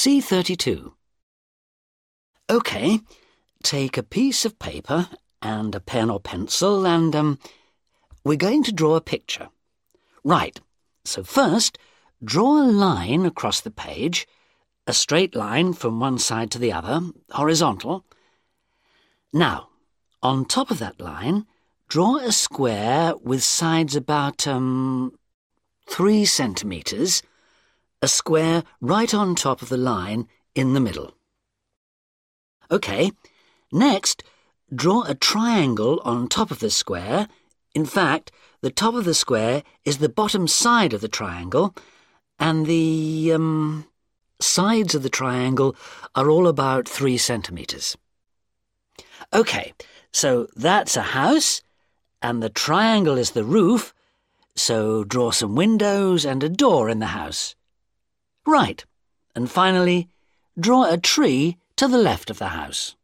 C32. OK, take a piece of paper and a pen or pencil and we're going to draw a picture. Right, so first, draw a line across the page, a straight line from one side to the other, horizontal. Now, on top of that line, draw a square with sides about 3 centimetres, a square right on top of the line in the middle. OK, next, draw a triangle on top of the square. In fact, the top of the square is the bottom side of the triangle, and the sides of the triangle are all about 3 centimetres. OK, so that's a house, and the triangle is the roof, so draw some windows and a door in the house. Right, and finally, draw a tree to the left of the house.